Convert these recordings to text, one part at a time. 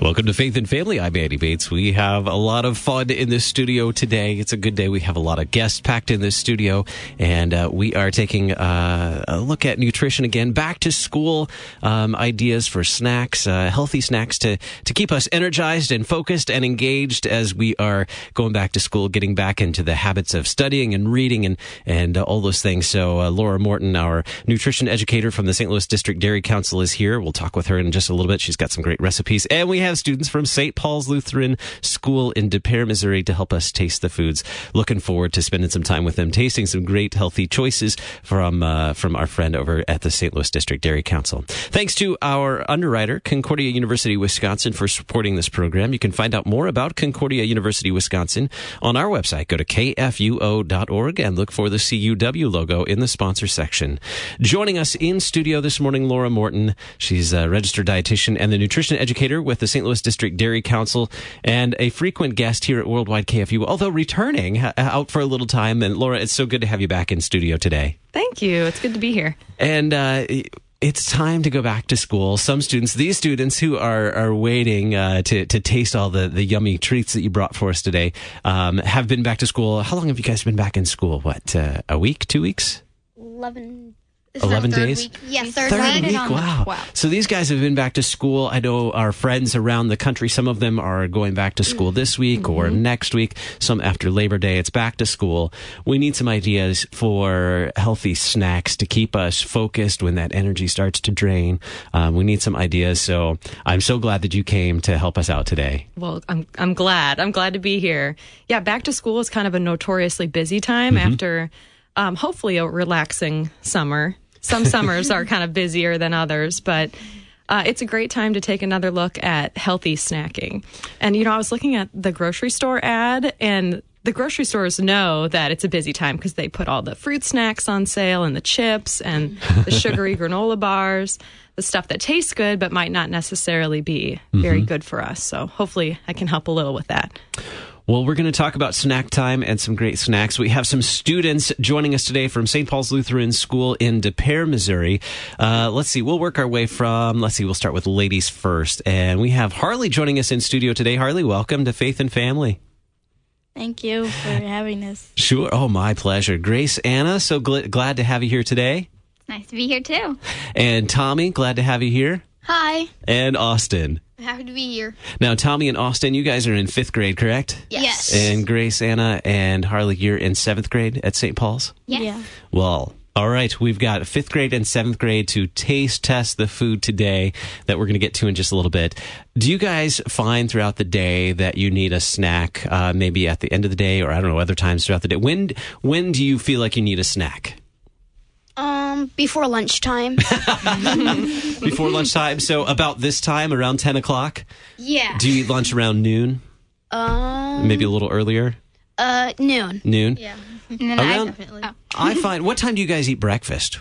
Welcome to Faith and Family. I'm Andy Bates. We have a lot of fun in this studio today. It's a good day. We have a lot of guests packed in this studio, and we are taking a look at nutrition again. Back to school ideas for snacks, healthy snacks to keep us energized and focused and engaged as we are going back to school, getting back into the habits of studying and reading and all those things. So Laura Morton, our nutrition educator from the St. Louis District Dairy Council, is here. We'll talk with her in just a little bit. She's got some great recipes. And we have students from St. Paul's Lutheran School in Des Peres, Missouri, to help us taste the foods. Looking forward to spending some time with them, tasting some great healthy choices from our friend over at the St. Louis District Dairy Council. Thanks to our underwriter, Concordia University, Wisconsin, for supporting this program. You can find out more about Concordia University, Wisconsin on our website. Go to kfuo.org and look for the CUW logo in the sponsor section. Joining us in studio this morning, Laura Morton. She's a registered dietitian and the nutrition educator with the St. Louis District Dairy Council and a frequent guest here at Worldwide KFUO, although returning out for a little time. And Laura, it's so good to have you back in studio today. Thank you. It's good to be here. And it's time to go back to school. Some students, these students who are waiting to taste all the yummy treats that you brought for us today, have been back to school. How long have you guys been back in school? What, a week, 2 weeks? 11 days? Week. Yeah, third week. Wow. So these guys have been back to school. I know our friends around the country, some of them are going back to school this week or next week, some after Labor Day. It's back to school. We need some ideas for healthy snacks to keep us focused when that energy starts to drain. We need some ideas. So I'm so glad that you came to help us out today. Well, I'm glad. I'm glad to be here. Yeah, back to school is kind of a notoriously busy time after hopefully a relaxing summer. Some summers are kind of busier than others, but it's a great time to take another look at healthy snacking. And, I was looking at the grocery store ad, and the grocery stores know that it's a busy time because they put all the fruit snacks on sale and the chips and the sugary granola bars, the stuff that tastes good but might not necessarily be very good for us. So hopefully I can help a little with that. Well, we're going to talk about snack time and some great snacks. We have some students joining us today from St. Paul's Lutheran School in Des Peres, Missouri. Let's see. We'll work our way from, we'll start with ladies first. And we have Harley joining us in studio today. Harley, welcome to Faith and Family. Thank you for having us. Sure. Oh, my pleasure. Grace Anna, so glad to have you here today. Nice to be here, too. And Tommy, glad to have you here. Hi. And Austin. Happy to be here. Now, Tommy and Austin, you guys are in 5th grade, correct? Yes. And Grace, Anna, and Harley, you're in 7th grade at St. Paul's? Yes. Yeah. Well, all right. We've got 5th grade and 7th grade to taste test the food today that we're going to get to in just a little bit. Do you guys find throughout the day that you need a snack, maybe at the end of the day or I don't know, other times throughout the day? When do you feel like you need a snack? Before lunchtime. Before lunchtime? So about this time, around 10 o'clock? Yeah. Do you eat lunch around noon? Maybe a little earlier? Noon. Noon? Yeah. And then Definitely. I find, what time do you guys eat breakfast?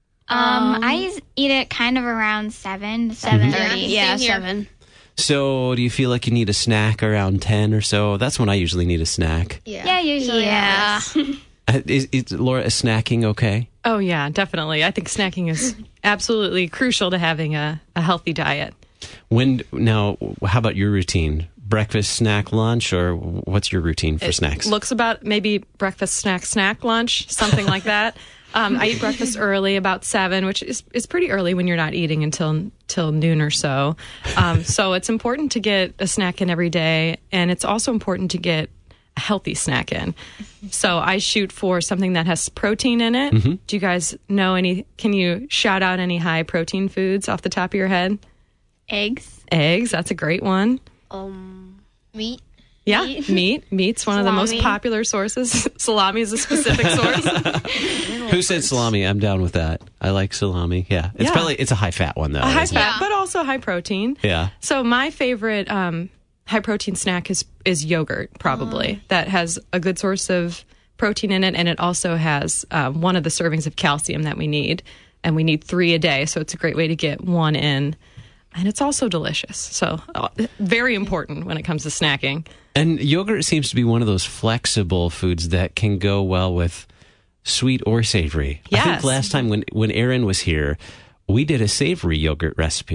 I eat it kind of around 7 to 7:30. Yeah, Same here. 7. So do you feel like you need a snack around 10 or so? That's when I usually need a snack. Yeah, usually. Yeah. Is Laura, is snacking okay? Oh, yeah, definitely. I think snacking is absolutely crucial to having a healthy diet. Now, how about your routine? Breakfast, snack, lunch, or what's your routine for snacks? Looks about maybe breakfast, snack, lunch, something like that. I eat breakfast early, about 7, which is pretty early when you're not eating until noon or so. So it's important to get a snack in every day, and it's also important to get a healthy snack in. So I shoot for something that has protein in it. Do you guys know can you shout out any high protein foods off the top of your head? Eggs. Eggs, that's a great one. Meat. Yeah, meat's one of the most Salami. popular sources. Salami is a specific source. Who said salami? I'm down with that. I like salami. Yeah. It's a high fat one though. A high isn't it? fat, but also high protein. Yeah. So my favorite high protein snack is yogurt, probably. That has a good source of protein in it, and it also has one of the servings of calcium that we need, and we need 3 a day. So it's a great way to get 1 in. And it's also delicious. So very important when it comes to snacking. And yogurt seems to be one of those flexible foods that can go well with sweet or savory. Yes. I think last time when Aaron was here, we did a savory yogurt recipe.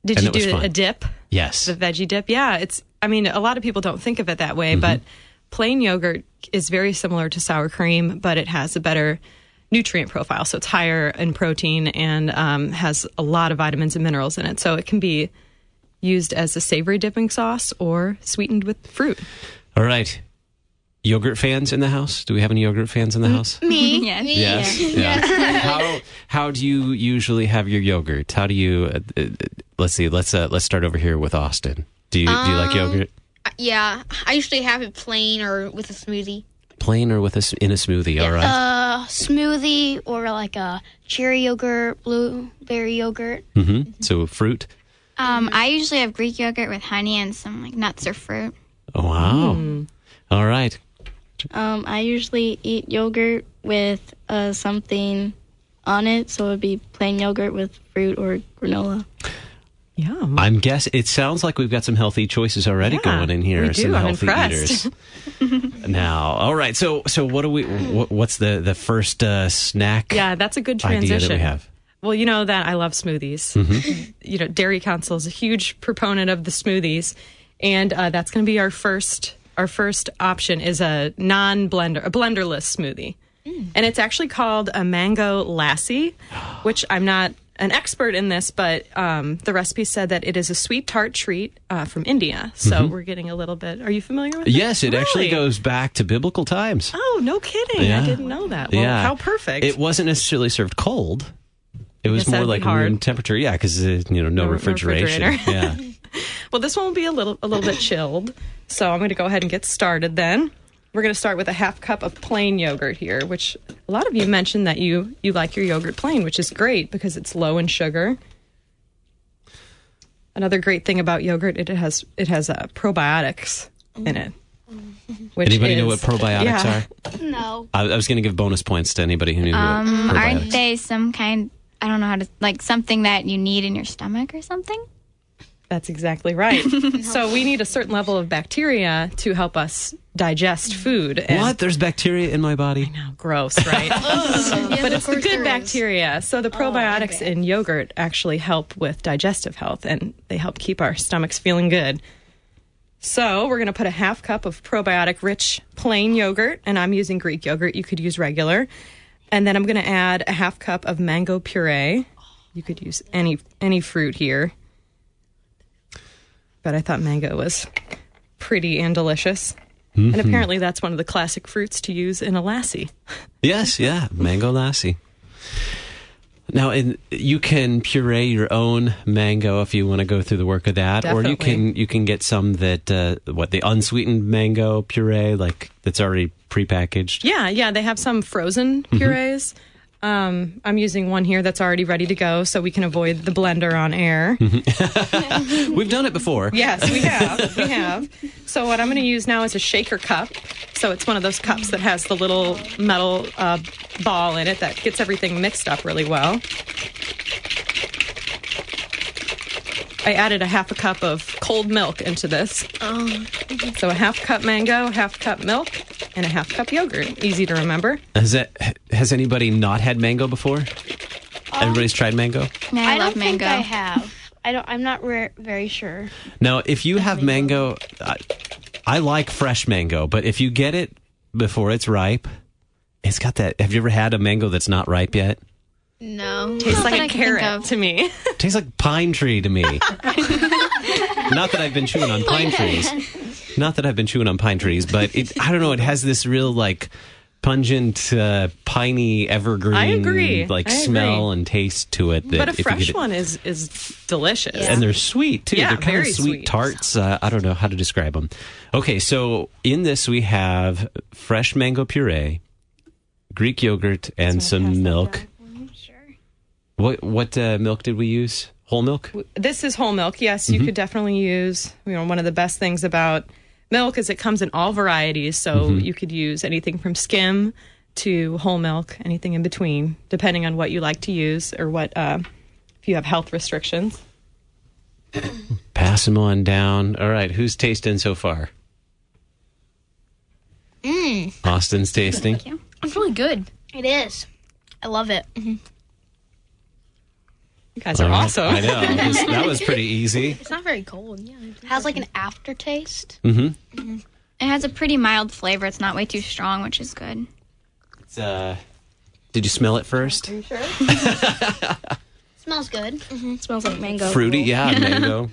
Did And you it was do fun. a dip? Yes. The veggie dip? Yeah, a lot of people don't think of it that way, but plain yogurt is very similar to sour cream, but it has a better nutrient profile. So it's higher in protein and has a lot of vitamins and minerals in it. So it can be used as a savory dipping sauce or sweetened with fruit. All right. Yogurt fans in the house? Do we have any yogurt fans in the house? Me. Yes. Me. Yes. Yeah. How do you usually have your yogurt? How do you? Let's see. Let's start over here with Austin. Do you like yogurt? Yeah, I usually have it plain or with a smoothie. Plain or with in a smoothie? All right. Smoothie or like a cherry yogurt, blueberry yogurt. So fruit. I usually have Greek yogurt with honey and some like nuts or fruit. Oh, wow. All right. I usually eat yogurt with something on it, so it would be plain yogurt with fruit or granola. Yeah. I'm guessing it sounds like we've got some healthy choices already going in here. we do. Some I'm healthy impressed. eaters. Now, all right. So what do we? What's the first snack? Yeah, that's a good idea transition. that we have. Well, you know that I love smoothies. Dairy Council is a huge proponent of the smoothies, and that's going to be our first option is a a blenderless smoothie. And it's actually called a mango lassi, which I'm not an expert in this, but the recipe said that it is a sweet tart treat from India. So we're getting a little bit. Are you familiar with it? Yes, it actually Really? goes back to biblical times. Oh, no kidding. Yeah. I didn't know that. Well, Yeah. how perfect. It wasn't necessarily served cold. It was Guess more that'd like be hard. room temperature. Yeah, because no refrigeration. refrigerator. Yeah. Well, this one will be a little bit chilled. So I'm going to go ahead and get started then. We're going to start with a half cup of plain yogurt here, which a lot of you mentioned that you like your yogurt plain, which is great because it's low in sugar. Another great thing about yogurt, it has probiotics in it. Which Anybody know is- what probiotics yeah. are? No. I was going to give bonus points to anybody who knew what Aren't probiotics. they some kind? I don't know how to like something that you need in your stomach or something. That's exactly right. So we need a certain level of bacteria to help us digest food. And What? There's bacteria in my body? Gross, right? But it's the good bacteria. So the probiotics in yogurt actually help with digestive health, and they help keep our stomachs feeling good. So we're going to put a half cup of probiotic-rich plain yogurt, and I'm using Greek yogurt. You could use regular. And then I'm going to add a half cup of mango puree. You could use any fruit here. But I thought mango was pretty and delicious. And apparently that's one of the classic fruits to use in a lassi. Yes, yeah, mango lassi. Now, you can puree your own mango if you want to go through the work of that, or Definitely. you can get some that the unsweetened mango puree, like that's already prepackaged. Yeah, they have some frozen purees. I'm using one here that's already ready to go, so we can avoid the blender on air. We've done it before. Yes, we have. So what I'm going to use now is a shaker cup. So it's one of those cups that has the little metal ball in it that gets everything mixed up really well. I added a half a cup of cold milk into this. So a half cup mango, half cup milk, and a half cup yogurt. Easy to remember. Has anybody not had mango before? Everybody's tried mango? No, I love don't mango. think I have. I'm not very sure. Now, if you have mango, I like fresh mango, but if you get it before it's ripe, it's got that. Have you ever had a mango that's not ripe yet? No. Tastes like that a I can think carrot of. to me. Tastes like pine tree to me. Not that I've been chewing on pine trees. Not that I've been chewing on pine trees, but I don't know. It has this real like pungent, piney, evergreen, I agree. like I agree. smell and taste to it. That But a if you fresh get it- one is delicious. And they're sweet too. Yeah, they're kind of very sweet sweet. tarts. I don't know how to describe them. Okay, so in this we have fresh mango puree, Greek yogurt, and some milk. What milk did we use? Whole milk? This is whole milk. Yes, you could definitely use, one of the best things about milk is it comes in all varieties. So you could use anything from skim to whole milk, anything in between, depending on what you like to use or what, if you have health restrictions. Pass them on down. All right, who's tasting so far? Austin's tasting. It's really good. It is. I love it. You guys are All right. awesome. I know. That was pretty easy. It's not very cold. Yeah. Has like an aftertaste. Mm-hmm. It has a pretty mild flavor. It's not way too strong, which is good. Did you smell it first? Smells good. It smells like mango. Fruity, yeah, mango.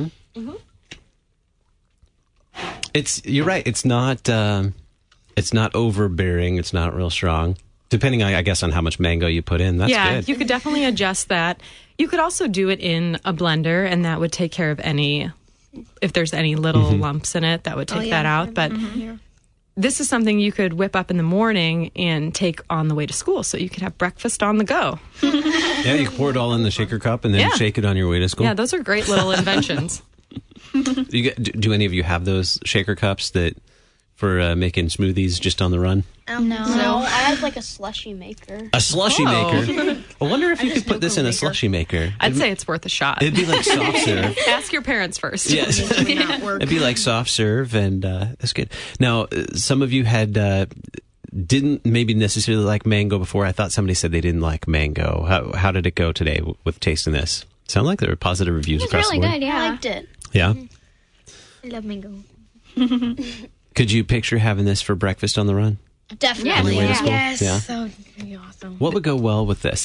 You're right. It's not overbearing. It's not real strong. Depending, I guess, on how much mango you put in. That's good. You could definitely adjust that. You could also do it in a blender, and that would take care of if there's any little lumps in it, that would take that out. But this is something you could whip up in the morning and take on the way to school, so you could have breakfast on the go. Yeah, you can pour it all in the shaker cup and then shake it on your way to school. Yeah, those are great little inventions. Do any of you have those shaker cups for making smoothies just on the run? No, I have like a slushy maker. A slushy maker? I wonder if you could put this in a slushy maker. I'd say it's worth a shot. It'd be like soft serve. Ask your parents first. Yes. It'd be like soft serve, and that's good. Now, some of you didn't maybe necessarily like mango before. I thought somebody said they didn't like mango. How did it go today with tasting this? Sound like there were positive reviews across really the board. good, yeah. I liked it. Yeah. I love mango. Could you picture having this for breakfast on the run? Definitely. On your way to school? Yes. Yeah. That would be awesome. What would go well with this?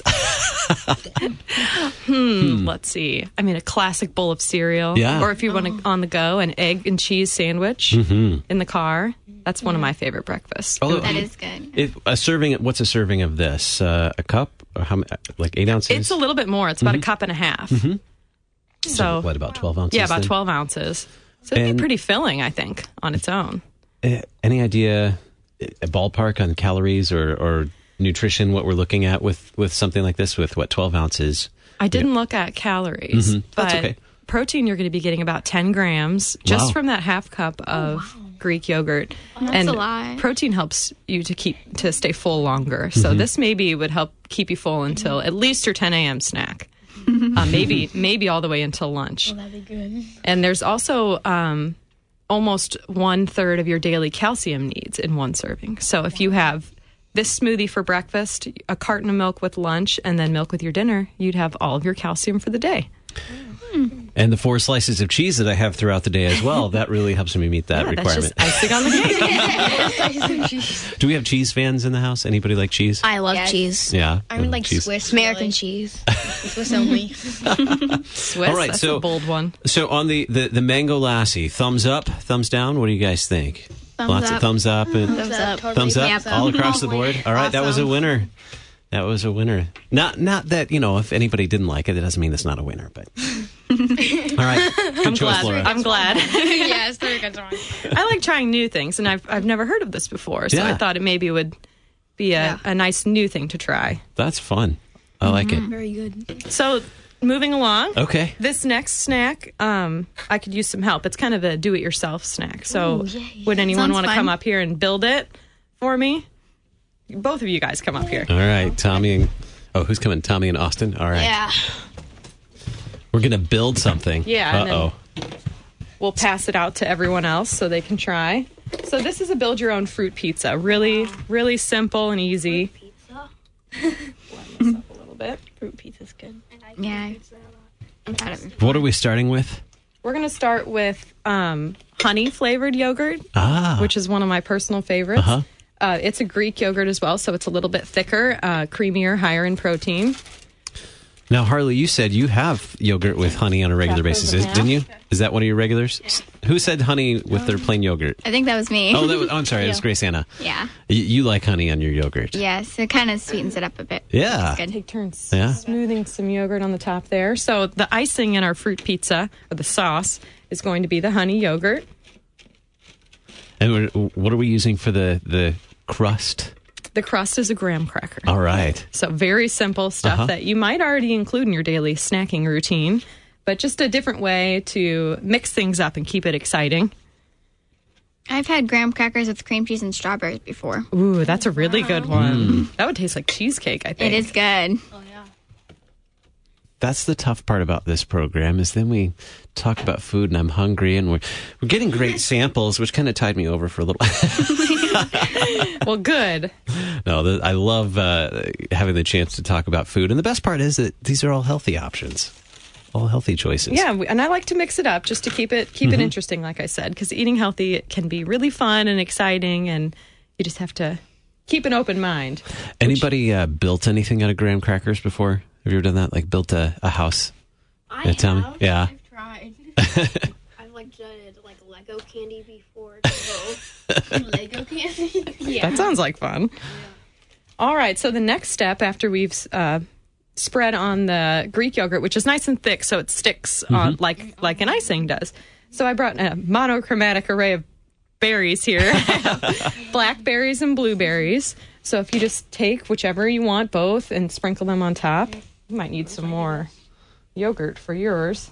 Let's see. I mean, a classic bowl of cereal. Yeah. Or if you want to on the go, an egg and cheese sandwich in the car. That's one of my favorite breakfasts. Although, That is good. what's a serving of this? A cup? Or how many, like 8 ounces? It's a little bit more. It's about a cup and a half. So, what, about 12 ounces? yeah, about then? 12 ounces. So it'd And- be pretty filling, I think, on its own. Any idea, a ballpark on calories or nutrition, what we're looking at with something like this, with 12 ounces? I didn't look at calories, but That's okay. protein you're going to be getting about 10 grams just Wow. from that half cup of Greek yogurt. That's a lot. Protein helps you to stay full longer. So this maybe would help keep you full until at least your 10 a.m. snack. Maybe all the way until lunch. That'd be good. And there's also almost 1/3 of your daily calcium needs in one serving. So if you have this smoothie for breakfast, a carton of milk with lunch, and then milk with your dinner, you'd have all of your calcium for the day. And the 4 slices of cheese that I have throughout the day as well, that really helps me meet that Yeah, requirement. that's just icing on the cake. Do we have cheese fans in the house? Anybody like cheese? I love Yes. cheese. Yeah. I would like cheese. Swiss. American really. cheese. Swiss only. Swiss, All right, that's so- a bold one. So on the Mango Lassie, thumbs up, thumbs down? What do you guys think? Lots of thumbs up and Thumbs up. thumbs up Yep. all across the board. All right, that was a Awesome. winner. That was a winner. Not that, if anybody didn't like it, it doesn't mean it's not a winner, but all right. Good choice, Laura. I'm glad. Yes, very good one. I like trying new things, and I've never heard of this before, so Yeah. I thought it maybe would be a nice new thing to try. That's fun. I like it. Very good. So moving along. Okay. This next snack, I could use some help. It's kind of a do-it-yourself snack. So would anyone Sounds want to fun. come up here and build it for me? Both of you guys come up here. All right, Tommy and who's coming? Tommy and Austin. All right. Yeah. We're going to build something. Yeah, and then- Uh-oh. We'll pass it out to everyone else so they can try. So this is a build-your-own fruit pizza. Really, really simple and easy. Pizza. Blend this up a little bit. Fruit pizza's good. Yeah. I'm proud of it. What are we starting with? We're going to start with honey-flavored yogurt, Ah. which is one of my personal favorites. Uh-huh. It's a Greek yogurt as well, so it's a little bit thicker, creamier, higher in protein. Now, Harley, you said you have yogurt with honey on a regular basis, didn't you? Is that one of your regulars? Who said honey with their plain yogurt? I think that was me. I'm sorry. It was Grace Anna. Yeah. You like honey on your yogurt. Yes, it kind of sweetens it up a bit. Yeah. It's good. Take turns Yeah. smoothing some yogurt on the top there. So the icing in our fruit pizza, or the sauce, is going to be the honey yogurt. And what are we using for the crust? The crust is a graham cracker. All right. So very simple stuff that you might already include in your daily snacking routine, but just a different way to mix things up and keep it exciting. I've had graham crackers with cream cheese and strawberries before. Ooh, that's a really good one. That would taste like cheesecake, I think. It is good. Oh yeah. That's the tough part about this program is then we talk about food and I'm hungry and we're getting great samples, which kind of tied me over for a little. Well, good. No, I love having the chance to talk about food. And the best part is that these are all healthy options, all healthy choices. Yeah, and I like to mix it up just to keep it interesting, like I said, because eating healthy can be really fun and exciting, and you just have to keep an open mind. Anybody built anything out of graham crackers before? Have you ever done that? Like built a house? I Tommy? have. Yeah. I've tried. I've like done it like Lego candy before. Lego candy. Yeah. That sounds like fun. All right, so the next step after we've spread on the Greek yogurt, which is nice and thick, so it sticks on like an icing does. So I brought a monochromatic array of berries here. Blackberries and blueberries. So if you just take whichever you want, both, and sprinkle them on top. You might need some more yogurt for yours.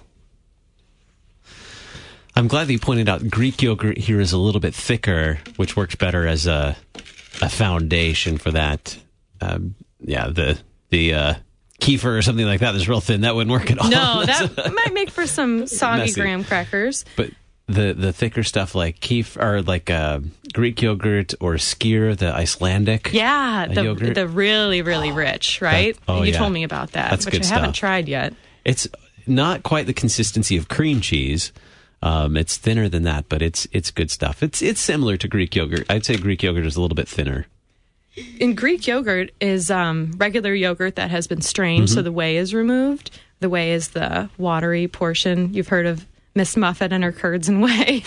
I'm glad that you pointed out Greek yogurt here is a little bit thicker, which works better as a foundation for that. The kefir or something like that is real thin. That wouldn't work at all. No, that might make for some soggy Messy. graham crackers. But the thicker stuff like kefir or like Greek yogurt or skyr, the Icelandic yogurt. The really, really rich, right? You told me about that, That's which good I haven't stuff. tried yet. It's not quite the consistency of cream cheese. It's thinner than that, but it's good stuff. It's similar to Greek yogurt. I'd say Greek yogurt is a little bit thinner. In Greek yogurt is regular yogurt that has been strained, so the whey is removed. The whey is the watery portion. You've heard of Miss Muffet and her curds and whey.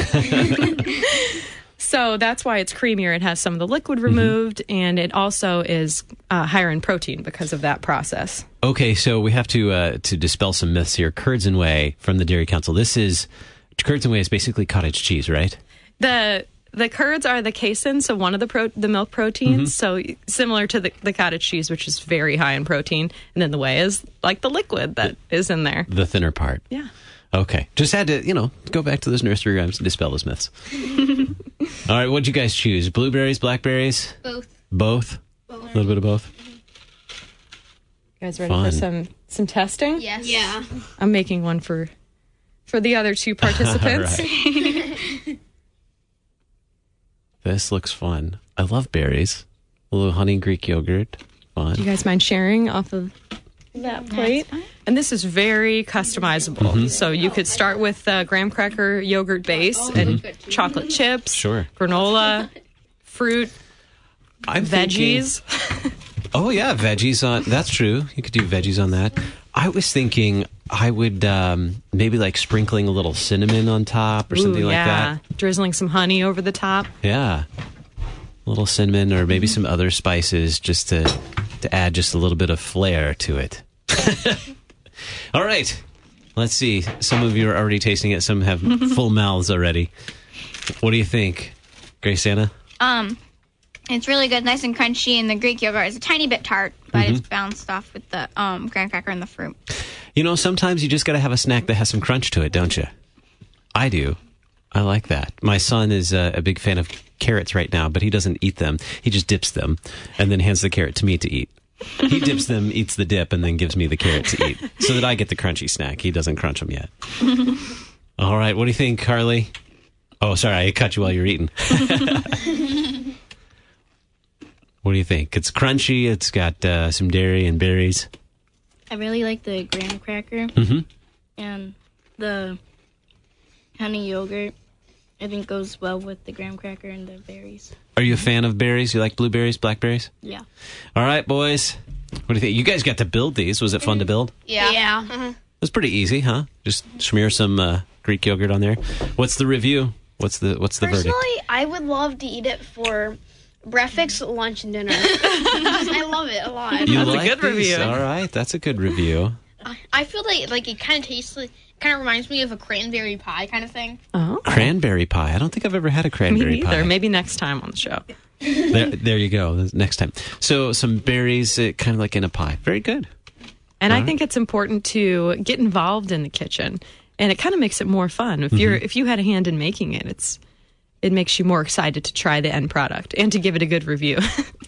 So that's why it's creamier. It has some of the liquid removed, and it also is higher in protein because of that process. Okay, so we have to dispel some myths here. Curds and whey from the Dairy Council. Curds and whey is basically cottage cheese, right? The curds are the casein, so one of the milk proteins, so similar to the cottage cheese, which is very high in protein, and then the whey is like the liquid that is in there. The thinner part. Yeah. Okay. Just had to, go back to those nursery rhymes and dispel those myths. All right, what'd you guys choose? Blueberries, blackberries? Both? A little bit of both? You guys ready Fun. for some testing? Yes. Yeah. I'm making one for the other two participants. Right. This looks fun. I love berries. A little honey Greek yogurt. Fun. Do you guys mind sharing off of that plate? And this is very customizable. So you could start with graham cracker yogurt base and chocolate chips, Sure. granola, fruit, I'm veggies. Oh, yeah, veggies on. That's true. You could do veggies on that. I was thinking I would maybe like sprinkling a little cinnamon on top or something like that. Drizzling some honey over the top. Yeah. A little cinnamon or maybe some other spices just to add just a little bit of flair to it. All right. Let's see. Some of you are already tasting it. Some have full mouths already. What do you think, Grace Anna? It's really good, nice and crunchy, and the Greek yogurt is a tiny bit tart, but it's balanced off with the graham cracker and the fruit. Sometimes you just got to have a snack that has some crunch to it, don't you? I do. I like that. My son is a big fan of carrots right now, but he doesn't eat them. He just dips them and then hands the carrot to me to eat. He dips them, eats the dip, and then gives me the carrot to eat so that I get the crunchy snack. He doesn't crunch them yet. All right. What do you think, Carly? Oh, sorry. I cut you while you're eating. What do you think? It's crunchy. It's got some dairy and berries. I really like the graham cracker and the honey yogurt. I think goes well with the graham cracker and the berries. Are you a fan of berries? You like blueberries, blackberries? Yeah. All right, boys. What do you think? You guys got to build these. Was it fun to build? Yeah. It was pretty easy, huh? Just smear some Greek yogurt on there. What's the review? What's the verdict? Personally, I would love to eat it for breakfast, lunch, and dinner. I love it a lot. You That's a like good these? review. All right, that's a good review. I feel like it kind of tastes like, kind of reminds me of a cranberry pie kind of thing. Oh, Cranberry pie. I don't think I've ever had a me cranberry neither. pie. Maybe next time on the show. There you go. Next time. So some berries, kind of like in a pie. Very good. And I think it's important to get involved in the kitchen, and it kind of makes it more fun. If you had a hand in making it, it makes you more excited to try the end product and to give it a good review.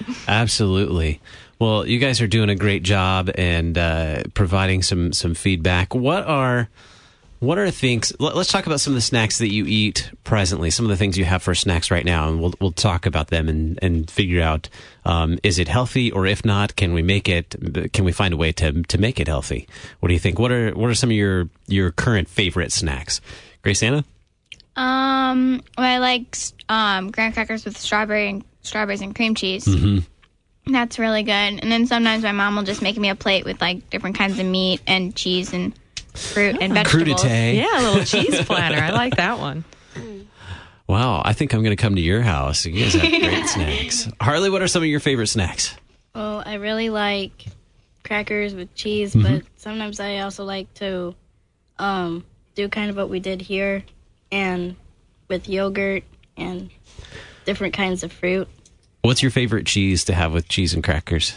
Absolutely. Well, you guys are doing a great job and providing some feedback. What are things? Let's talk about some of the snacks that you eat presently. Some of the things you have for snacks right now, and we'll talk about them and figure out is it healthy, or if not, can we make it? Can we find a way to make it healthy? What do you think? What are some of your current favorite snacks, Grace Anna? Well, I like graham crackers with strawberries and cream cheese. Mm-hmm. That's really good. And then sometimes my mom will just make me a plate with like different kinds of meat and cheese and fruit and vegetables. Crudité. Yeah, a little cheese platter. I like that one. Wow, I think I'm going to come to your house. You guys have great snacks. Harley, what are some of your favorite snacks? Well, I really like crackers with cheese, but sometimes I also like to do kind of what we did here, and with yogurt and different kinds of fruit. What's your favorite cheese to have with cheese and crackers?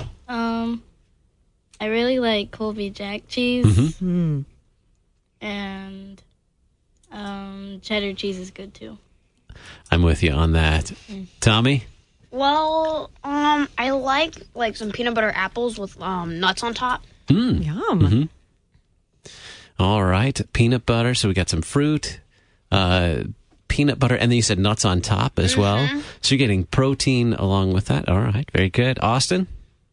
I really like Colby Jack cheese, and cheddar cheese is good too. I'm with you on that. Tommy? Well, I like some peanut butter apples with nuts on top. Yum. All right, peanut butter. So we got some fruit, peanut butter, and then you said nuts on top as well. So you're getting protein along with that. All right, very good. Austin?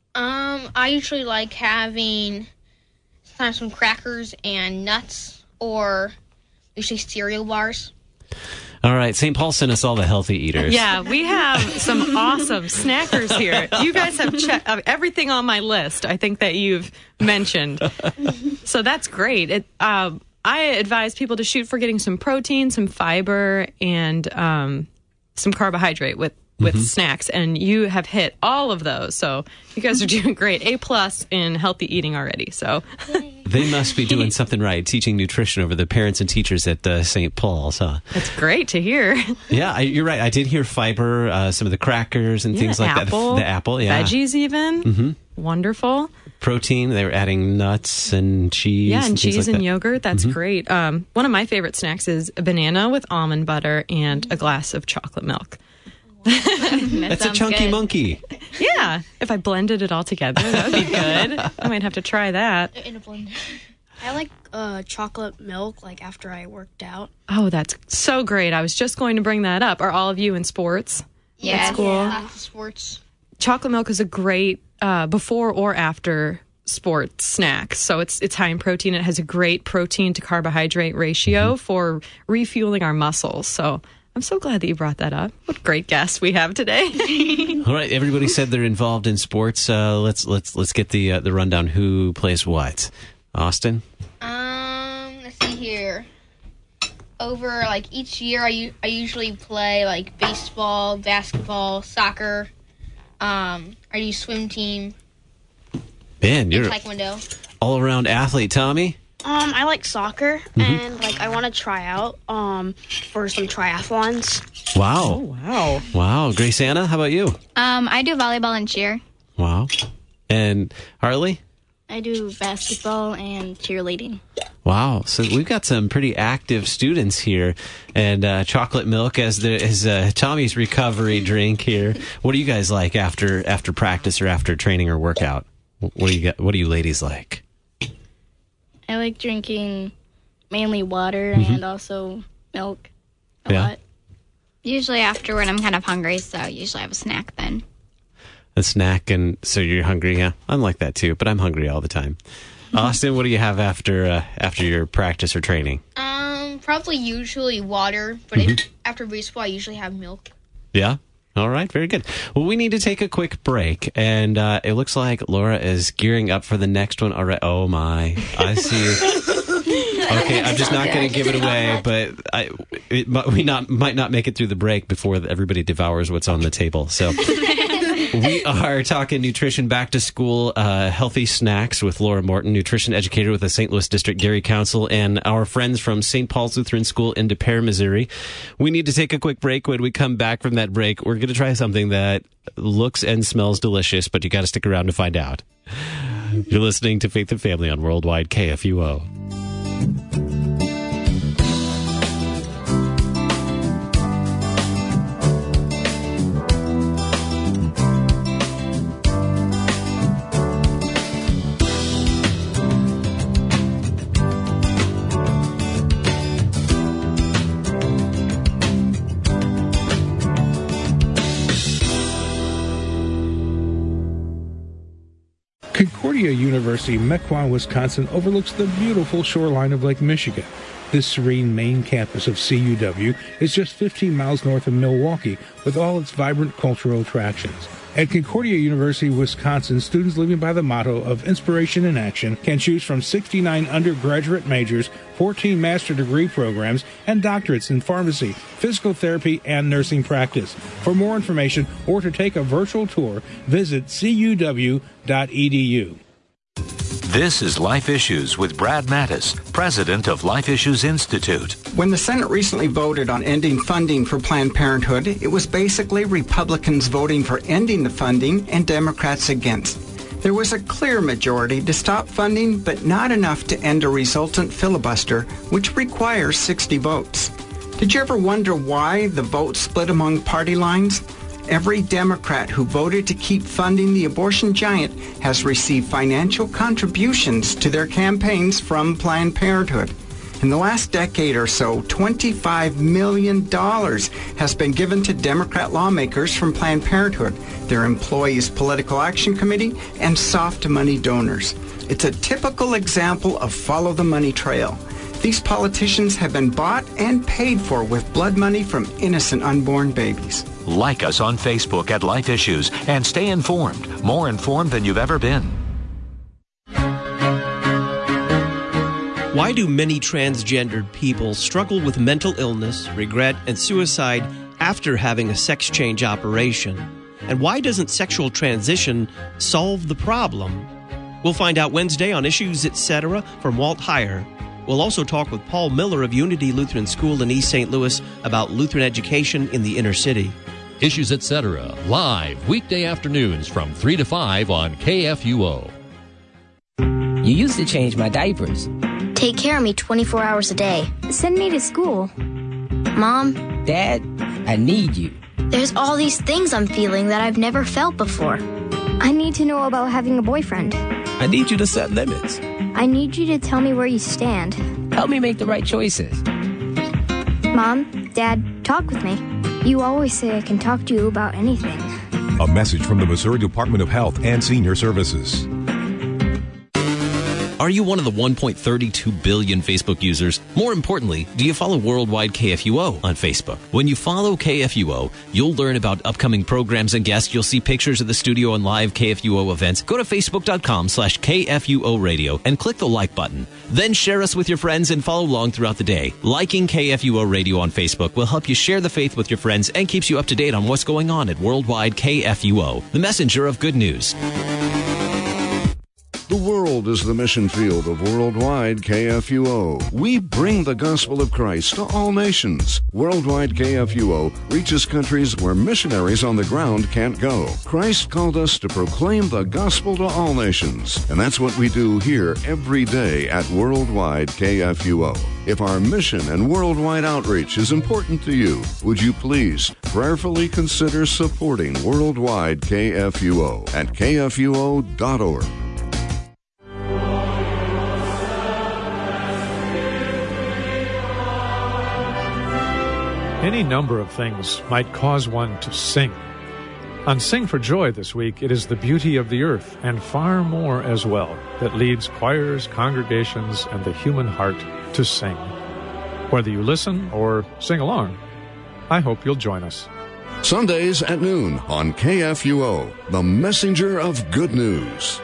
I usually like having sometimes some crackers and nuts, or usually cereal bars. All right, St. Paul sent us all the healthy eaters. Yeah, we have some awesome snackers here. You guys have checked everything on my list, I think, that you've mentioned. So that's great. I advise people to shoot for getting some protein, some fiber, and some carbohydrate with snacks. And you have hit all of those. So you guys are doing great. A+ in healthy eating already. So They must be doing something right, teaching nutrition over the parents and teachers at St. Paul's, huh? that's great to hear. Yeah, you're right. I did hear fiber, some of the crackers and things like that. The apple, yeah. Veggies even. Wonderful. Protein, they were adding nuts and cheese. Yeah, and cheese like and that. yogurt. That's great. One of my favorite snacks is a banana with almond butter and a glass of chocolate milk. That's a chunky monkey. Yeah, if I blended it all together, that would be good. I might have to try that. In a blender. I like chocolate milk, like after I worked out. Oh, that's so great. I was just going to bring that up. Are all of you in sports? Yeah. School? Lots of sports. Chocolate milk is a great before or after sports snack. So it's high in protein. It has a great protein to carbohydrate ratio for refueling our muscles. So I'm so glad that you brought that up. What great guests we have today. All right, everybody said they're involved in sports. Let's get the rundown. Who plays what? Austin? Let's see here. Over like each year, I usually play like baseball, basketball, soccer. I do swim team, Ben, and you're taekwondo. all around athlete. Tommy? I like soccer, and like I want to try out for some triathlons. Wow. Wow. Wow. Grace Anna, how about you? I do volleyball and cheer. Wow. And Harley? I do basketball and cheerleading. Wow. So we've got some pretty active students here. And chocolate milk as Tommy's recovery drink here. What do you guys like after practice or after training or workout? What do you ladies like? I like drinking mainly water and also milk a lot. Usually afterward, I'm kind of hungry, so usually I have a snack then. A snack, and so you're hungry. Yeah, I'm like that too, but I'm hungry all the time. Austin, what do you have after your practice or training? Probably usually water, but after baseball, I usually have milk. Yeah. All right, very good. Well, we need to take a quick break, and it looks like Laura is gearing up for the next one. All right. Oh my, I see. Okay, I'm just not going to give it away, but we might not make it through the break before everybody devours what's on the table. So we are talking nutrition back to school, healthy snacks with Laura Morton, nutrition educator with the St. Louis District Dairy Council, and our friends from St. Paul's Lutheran School in Des Peres, Missouri. We need to take a quick break. When we come back from that break, we're going to try something that looks and smells delicious, but you got to stick around to find out. You're listening to Faith and Family on Worldwide KFUO. Concordia University, Mequon, Wisconsin, overlooks the beautiful shoreline of Lake Michigan. This serene main campus of CUW is just 15 miles north of Milwaukee, with all its vibrant cultural attractions. At Concordia University, Wisconsin, students living by the motto of inspiration in action can choose from 69 undergraduate majors, 14 master degree programs, and doctorates in pharmacy, physical therapy, and nursing practice. For more information or to take a virtual tour, visit cuw.edu. This is Life Issues with Brad Mattis, president of Life Issues Institute. When the Senate recently voted on ending funding for Planned Parenthood, it was basically Republicans voting for ending the funding and Democrats against. There was a clear majority to stop funding, but not enough to end a resultant filibuster, which requires 60 votes. Did you ever wonder why the vote split among party lines? Every Democrat who voted to keep funding the abortion giant has received financial contributions to their campaigns from Planned Parenthood. In the last decade or so, $25 million has been given to Democrat lawmakers from Planned Parenthood, their employees' political action committee, and soft money donors. It's a typical example of follow the money trail. These politicians have been bought and paid for with blood money from innocent unborn babies. Like us on Facebook at Life Issues and stay informed, more informed than you've ever been. Why do many transgendered people struggle with mental illness, regret, and suicide after having a sex change operation? And why doesn't sexual transition solve the problem? We'll find out Wednesday on Issues Etc. from Walt Heyer. We'll also talk with Paul Miller of Unity Lutheran School in East St. Louis about Lutheran education in the inner city. Issues Etc. live weekday afternoons from 3 to 5 on KFUO. You used to change my diapers. Take care of me 24 hours a day. Send me to school. Mom. Dad, I need you. There's all these things I'm feeling that I've never felt before. I need to know about having a boyfriend. I need you to set limits. I need you to tell me where you stand. Help me make the right choices. Mom, Dad, talk with me. You always say I can talk to you about anything. A message from the Missouri Department of Health and Senior Services. Are you one of the 1.32 billion Facebook users? More importantly, do you follow Worldwide KFUO on Facebook? When you follow KFUO, you'll learn about upcoming programs and guests. You'll see pictures of the studio and live KFUO events. Go to facebook.com/KFUO radio and click the like button. Then share us with your friends and follow along throughout the day. Liking KFUO radio on Facebook will help you share the faith with your friends and keeps you up to date on what's going on at Worldwide KFUO, the messenger of good news. The world is the mission field of Worldwide KFUO. We bring the gospel of Christ to all nations. Worldwide KFUO reaches countries where missionaries on the ground can't go. Christ called us to proclaim the gospel to all nations, and that's what we do here every day at Worldwide KFUO. If our mission and worldwide outreach is important to you, would you please prayerfully consider supporting Worldwide KFUO at kfuo.org. Any number of things might cause one to sing. On Sing for Joy this week, it is the beauty of the earth, and far more as well, that leads choirs, congregations, and the human heart to sing. Whether you listen or sing along, I hope you'll join us. Sundays at noon on KFUO, the messenger of good news.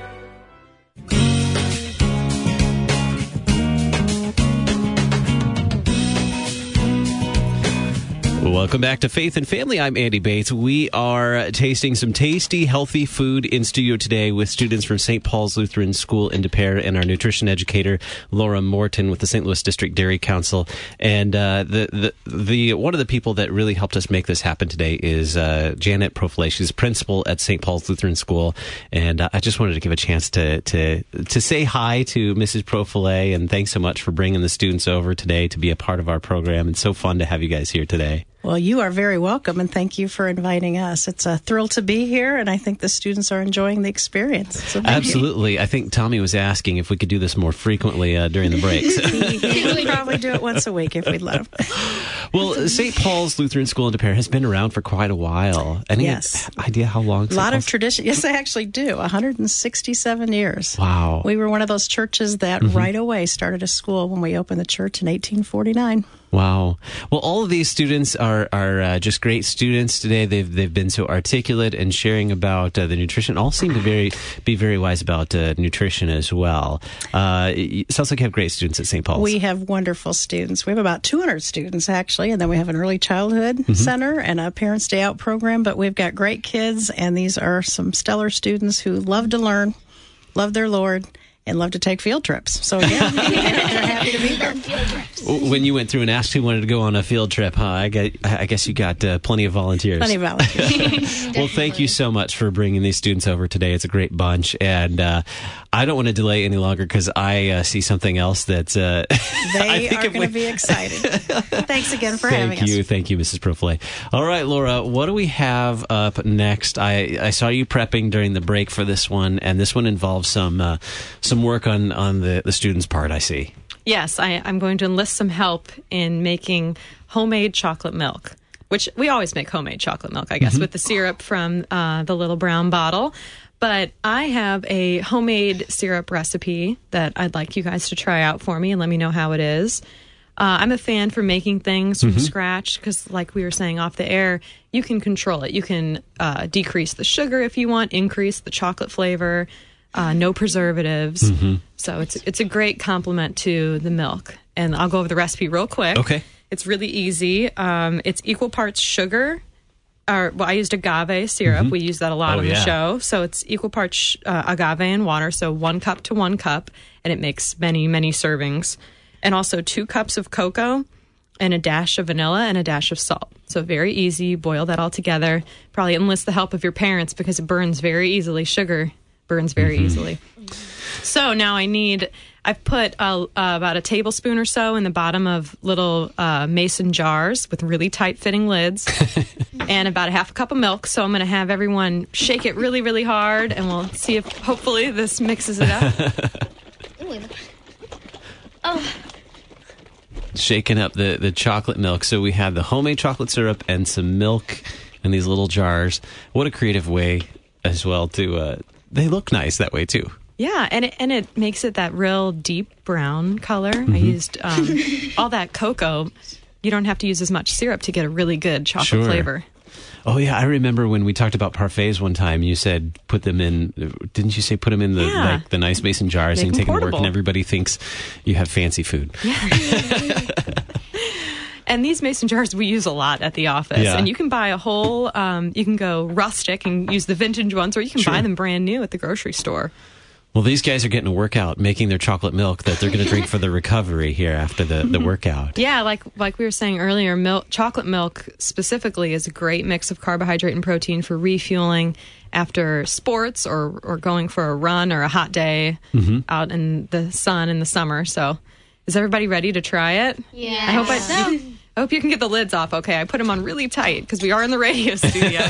Welcome back to Faith and Family. I'm Andy Bates. We are tasting some tasty, healthy food in studio today with students from St. Paul's Lutheran School in Des Peres and our nutrition educator, Laura Morton, with the St. Louis District Dairy Council. And the one of the people that really helped us make this happen today is Janet Profile. She's principal at St. Paul's Lutheran School. And I just wanted to give a chance to say hi to Mrs. Profile, and thanks so much for bringing the students over today to be a part of our program. It's so fun to have you guys here today. Well, you are very welcome, and thank you for inviting us. It's a thrill to be here, and I think the students are enjoying the experience. So absolutely. You. I think Tommy was asking if we could do this more frequently during the breaks. He would probably do it once a week if we'd let him. Well, St. Paul's Lutheran School in Des Peres has been around for quite a while. Any idea how long? A lot of tradition. Yes, I actually do. 167 years. Wow. We were one of those churches that right away started a school when we opened the church in 1849. Wow. Well, all of these students are just great students today. They've been so articulate and sharing about the nutrition. All seem to be very wise about nutrition as well. It sounds like you have great students at St. Paul's. We have wonderful students. We have about 200 students, actually, and then we have an early childhood center and a Parents' Day Out program, but we've got great kids, and these are some stellar students who love to learn, love their Lord, and love to take field trips. So, again, they're happy to be there. When you went through and asked who wanted to go on a field trip, huh? I guess you got plenty of volunteers. Plenty of volunteers. Well, thank you so much for bringing these students over today. It's a great bunch. And I don't want to delay any longer because I see something else that's... they are going to be excited. Thanks again for having us. Thank you, Mrs. Profile. All right, Laura, what do we have up next? I saw you prepping during the break for this one, and this one involves some work on the students' part, I see. Yes, I'm going to enlist some help in making homemade chocolate milk, which we always make homemade chocolate milk, I guess, with the syrup from the little brown bottle. But I have a homemade syrup recipe that I'd like you guys to try out for me and let me know how it is. I'm a fan for making things from scratch because, like we were saying off the air, you can control it. You can decrease the sugar if you want, increase the chocolate flavor. No preservatives. So it's a great complement to the milk. And I'll go over the recipe real quick. Okay. It's really easy. It's equal parts sugar. I used agave syrup. We use that a lot on the show. So it's equal parts agave and water. So 1 cup to 1 cup. And it makes many, many servings. And also 2 cups of cocoa and a dash of vanilla and a dash of salt. So very easy. Boil that all together. Probably enlist the help of your parents because it burns very easily. Sugar burns very easily. So now I've put about a tablespoon or so in the bottom of little mason jars with really tight fitting lids and about a half a cup of milk. So I'm going to have everyone shake it really, really hard and we'll see if hopefully this mixes it up. Shaking up the chocolate milk. So we have the homemade chocolate syrup and some milk in these little jars. What a creative way as well to... They look nice that way, too. Yeah, and it makes it that real deep brown color. I used all that cocoa. You don't have to use as much syrup to get a really good chocolate flavor. Oh, yeah. I remember when we talked about parfaits one time, you said put them in... Didn't you say put them in the nice mason jars and you take them to work and everybody thinks you have fancy food? Yeah. And these mason jars we use a lot at the office. Yeah. And you can buy a whole, you can go rustic and use the vintage ones, or you can buy them brand new at the grocery store. Well, these guys are getting a workout making their chocolate milk that they're going to drink for the recovery here after the workout. Yeah, like we were saying earlier, chocolate milk specifically is a great mix of carbohydrate and protein for refueling after sports or going for a run or a hot day out in the sun in the summer. So is everybody ready to try it? Yeah. I hope you can get the lids off okay. I put them on really tight because we are in the radio studio.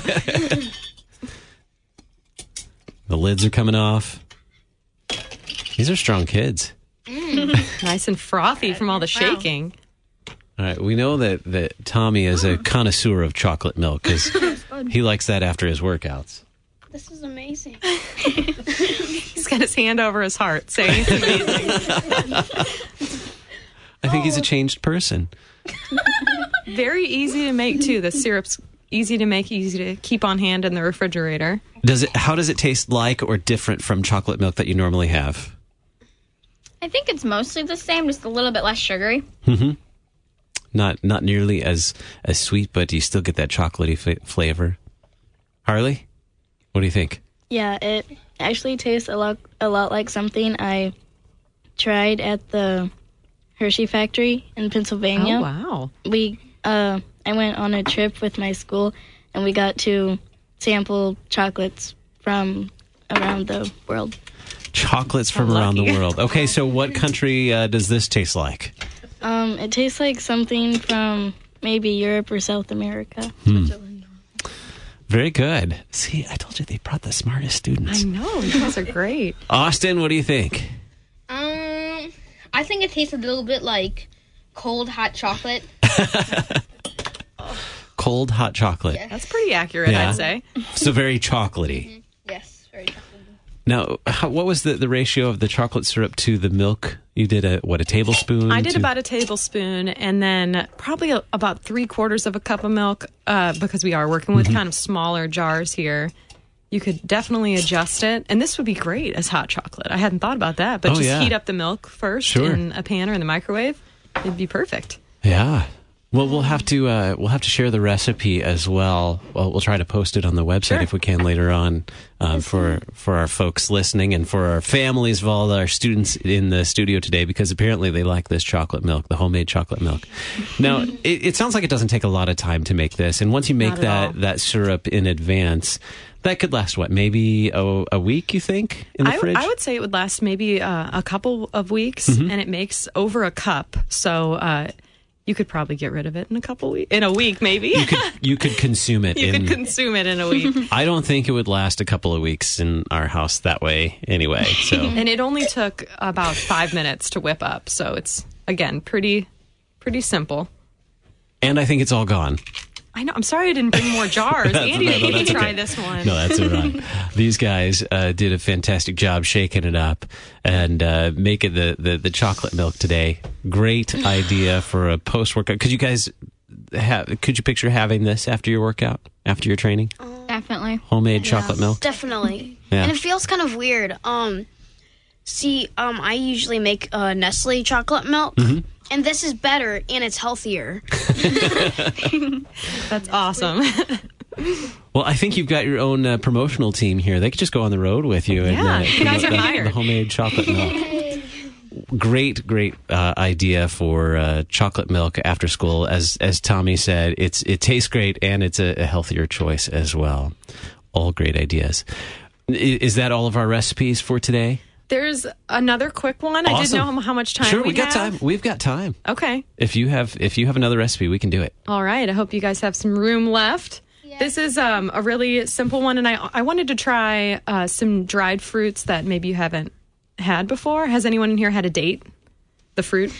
The lids are coming off. These are strong kids. Nice and frothy from all the shaking. All right, we know that Tommy is a connoisseur of chocolate milk because he likes that after his workouts. This is amazing. He's got his hand over his heart saying it's amazing. I think he's a changed person. Very easy to make, too. The syrup's easy to make, easy to keep on hand in the refrigerator. How does it taste like or different from chocolate milk that you normally have? I think it's mostly the same, just a little bit less sugary. Not nearly as sweet, but you still get that chocolatey flavor. Harley, what do you think? Yeah, it actually tastes a lot like something I tried at the Hershey factory in Pennsylvania. Oh, wow. I went on a trip with my school, and we got to sample chocolates from around the world. Chocolates from around the world. Okay, so what country does this taste like? It tastes like something from maybe Europe or South America. Very good. See, I told you they brought the smartest students. I know. You guys are great. Austin, what do you think? I think it tastes a little bit like cold hot chocolate. Cold hot chocolate. Yes. That's pretty accurate, Yeah. I'd say. So very chocolatey. Yes, very chocolatey. Now, what was the ratio of the chocolate syrup to the milk? You did a tablespoon? I did about a tablespoon, and then probably about 3/4 of a cup of milk, because we are working with kind of smaller jars here. You could definitely adjust it, and this would be great as hot chocolate. I hadn't thought about that, but heat up the milk first in a pan or in the microwave. It'd be perfect. Yeah. Well, we'll have to share the recipe as well. We'll try to post it on the website if we can later on, for our folks listening and for our families of all our students in the studio today, because apparently they like this chocolate milk, the homemade chocolate milk. Now, it sounds like it doesn't take a lot of time to make this, and once you make that syrup in advance, that could last maybe a week, you think, in the fridge? I would say it would last maybe a couple of weeks, and it makes over a cup. So you could probably get rid of it in a week, maybe. You could consume it. You could consume it in a week. I don't think it would last a couple of weeks in our house that way anyway. So, and it only took about 5 minutes to whip up. So it's, again, pretty simple. And I think it's all gone. I know. I'm sorry I didn't bring more jars. Andy, you can try this one. No, that's all right. These guys did a fantastic job shaking it up and making the chocolate milk today. Great idea for a post-workout. Could you guys could you picture having this after your workout, after your training? Definitely. Homemade chocolate milk? Definitely. Yeah. And it feels kind of weird. I usually make Nestle chocolate milk. Mm-hmm. And this is better, and it's healthier. That's awesome. Well, I think you've got your own promotional team here. They could just go on the road with you. Yeah, you guys are hired. The homemade chocolate milk. Great idea for chocolate milk after school. As Tommy said, it tastes great, and it's a healthier choice as well. All great ideas. Is that all of our recipes for today? There's another quick one. Awesome. I didn't know how much time Sure, we got have. time. We've got time. Okay. If you have another recipe, we can do it. All right. I hope you guys have some room left. Yeah. This is a really simple one, and I wanted to try some dried fruits that maybe you haven't had before. Has anyone in here had a date? The fruit?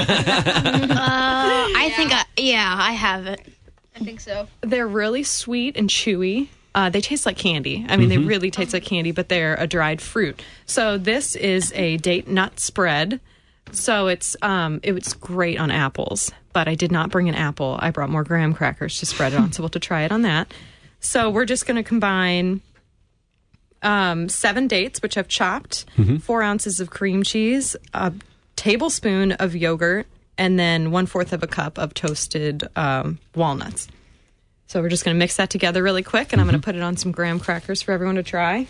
I think I have it. I think so. They're really sweet and chewy. They taste like candy. I mean, they really taste like candy, but they're a dried fruit. So this is a date nut spread. So it's great on apples, but I did not bring an apple. I brought more graham crackers to spread it on, so we'll have to try it on that. So we're just going to combine 7 dates, which I've chopped, 4 ounces of cream cheese, a tablespoon of yogurt, and then 1/4 of a cup of toasted walnuts. So we're just going to mix that together really quick, and I'm going to put it on some graham crackers for everyone to try.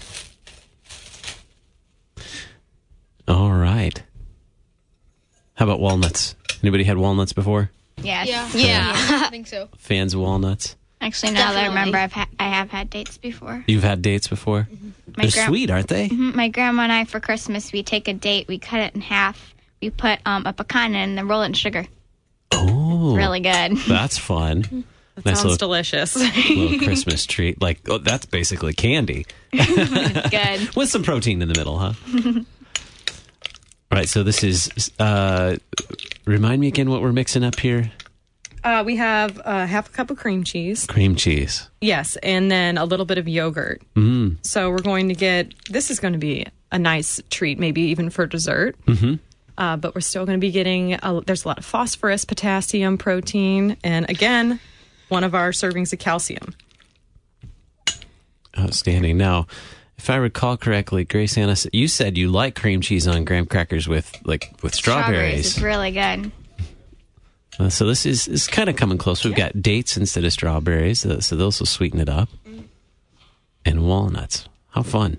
All right. How about walnuts? Anybody had walnuts before? Yes. Yeah. I think so. Fans of walnuts? Actually, now that I remember, I have had dates before. You've had dates before? They're sweet, aren't they? My grandma and I, for Christmas, we take a date, we cut it in half, we put a pecan in, and then roll it in sugar. Oh. It's really good. That's fun. That sounds delicious. Little Christmas treat. That's basically candy. Good. With some protein in the middle, huh? All right, so this is, remind me again what we're mixing up here. We have half a cup of cream cheese. Cream cheese. Yes, and then a little bit of yogurt. So we're going to this is going to be a nice treat, maybe even for dessert. But we're still going to be getting, there's a lot of phosphorus, potassium, protein, and again, one of our servings of calcium. Outstanding. Now, if I recall correctly, Grace Anna, you said you like cream cheese on graham crackers with strawberries. It's really good. So this is kind of coming close. We've got dates instead of strawberries, so those will sweeten it up. And walnuts. How fun.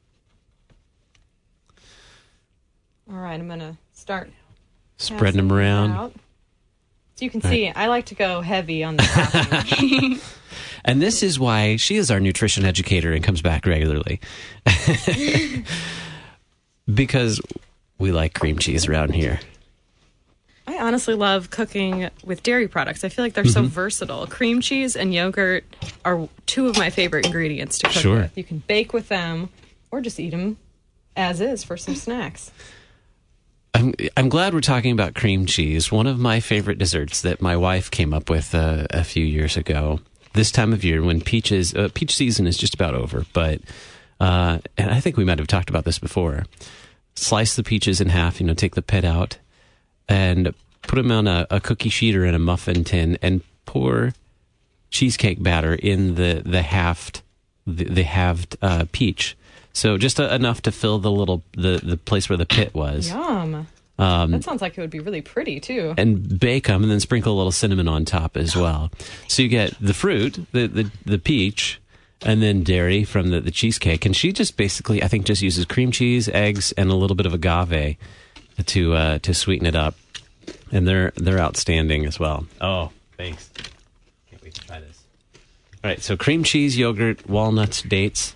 All right, I'm going to start spreading them around. Out. So you can see, I like to go heavy on the topping. And this is why she is our nutrition educator and comes back regularly. Because we like cream cheese around here. I honestly love cooking with dairy products. I feel like they're so versatile. Cream cheese and yogurt are 2 of my favorite ingredients to cook with. You can bake with them or just eat them as is for some snacks. I'm glad we're talking about cream cheese. One of my favorite desserts that my wife came up with a few years ago. This time of year when peach season is just about over, but and I think we might have talked about this before. Slice the peaches in half, take the pit out, and put them on a cookie sheet or in a muffin tin, and pour cheesecake batter in the halved peach. So just enough to fill the place where the pit was. Yum. That sounds like it would be really pretty, too. And bake them, and then sprinkle a little cinnamon on top as well. So you get the fruit, the peach, and then dairy from the cheesecake. And she just basically, I think, just uses cream cheese, eggs, and a little bit of agave to sweeten it up. And they're outstanding as well. Oh, thanks. Can't wait to try this. All right, so cream cheese, yogurt, walnuts, dates.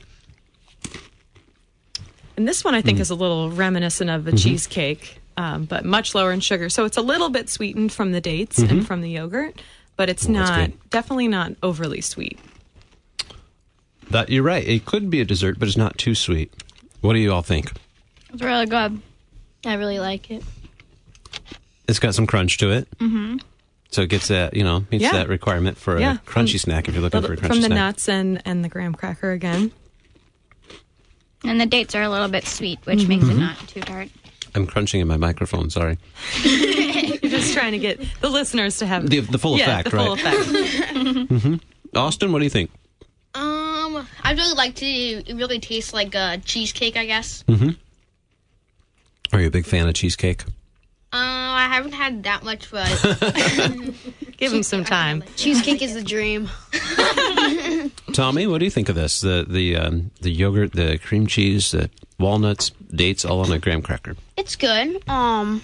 And this one, I think, is a little reminiscent of a cheesecake, but much lower in sugar. So it's a little bit sweetened from the dates and from the yogurt, but it's definitely not overly sweet. You're right. It could be a dessert, but it's not too sweet. What do you all think? It's really good. I really like it. It's got some crunch to it. Mm-hmm. So it gets that, meets that requirement for a crunchy snack if you're looking for a crunchy snack. From the nuts and the graham cracker again. And the dates are a little bit sweet, which makes it not too tart. I'm crunching in my microphone, sorry. You're just trying to get the listeners to have the full effect, right? Full effect. Austin, what do you think? I really like to. It really tastes like a cheesecake, I guess. Are you a big fan of cheesecake? I haven't had that much, but give him some time. Cheesecake is the dream. Tommy, what do you think of this? The yogurt, the cream cheese, the walnuts, dates, all on a graham cracker. It's good. I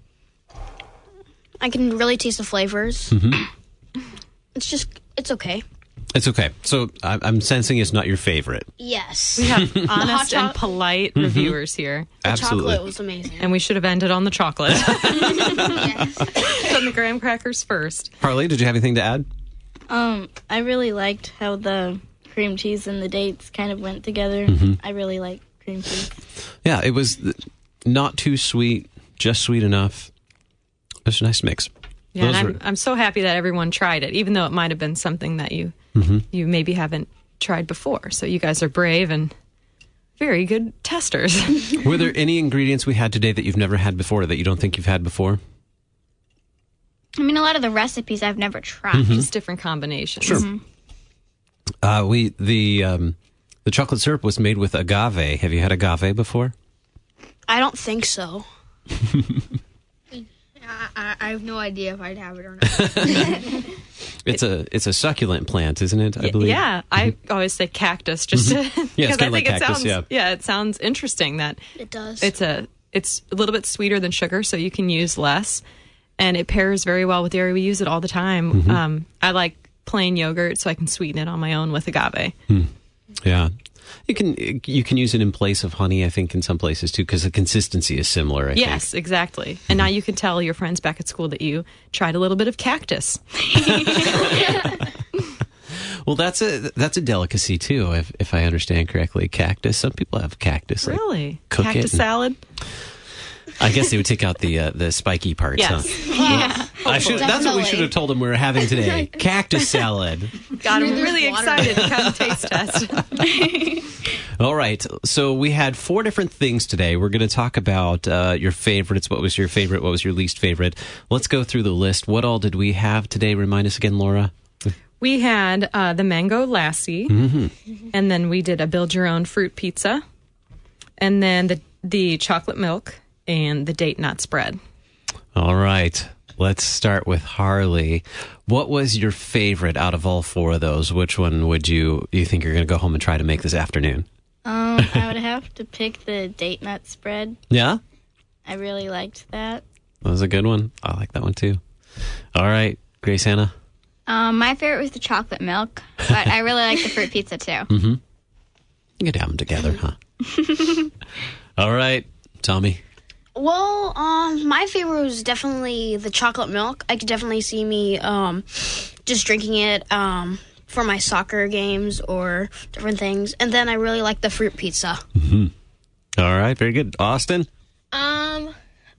can really taste the flavors. It's okay. It's okay. So I'm sensing it's not your favorite. Yes. We have honest and polite reviewers here. Absolutely. The chocolate was amazing. And we should have ended on the chocolate. Yes. Put the graham crackers first. Harley, did you have anything to add? I really liked how the cream cheese and the dates kind of went together. I really like cream cheese. Yeah, it was not too sweet, just sweet enough. It was a nice mix. Yeah, and I'm so happy that everyone tried it, even though it might have been something that you maybe haven't tried before. So you guys are brave and very good testers. Were there any ingredients we had today that you've never had before, that you don't think you've had before? I mean, a lot of the recipes I've never tried. Just different combinations. Sure. The chocolate syrup was made with agave. Have you had agave before? I don't think so. I have no idea if I'd have it or not. It's a succulent plant, isn't it? I believe. Yeah, I always say cactus just to, it's kind of like cactus. It sounds interesting that it does. It's a little bit sweeter than sugar, so you can use less, and it pairs very well with dairy. We use it all the time. I like plain yogurt, so I can sweeten it on my own with agave. Yeah. You can use it in place of honey, I think, in some places, too, because the consistency is similar, I think. Yes, exactly. And now you can tell your friends back at school that you tried a little bit of cactus. Well, that's a delicacy, too, if I understand correctly. Cactus. Some people have cactus. Really? Cook cactus salad? I guess they would take out the spiky parts, yes. Huh? That's what we should have told them we were having today. Cactus salad. Got him really excited to come taste test. All right. So we had 4 different things today. We're going to talk about your favorites. What was your favorite? What was your least favorite? Let's go through the list. What all did we have today? Remind us again, Laura. We had the mango lassi, and then we did a build-your-own fruit pizza, and then the chocolate milk, and the date nut spread. All right. Let's start with Harley. What was your favorite out of all 4 of those? Which one would you think you're going to go home and try to make this afternoon? I would have to pick the date nut spread. Yeah? I really liked that. That was a good one. I like that one too. All right. Grace Hannah? My favorite was the chocolate milk, but I really like the fruit pizza too. You could have them together, huh? All right. Tommy? Well, my favorite was definitely the chocolate milk. I could definitely see me just drinking it for my soccer games or different things. And then I really like the fruit pizza. All right, very good. Austin?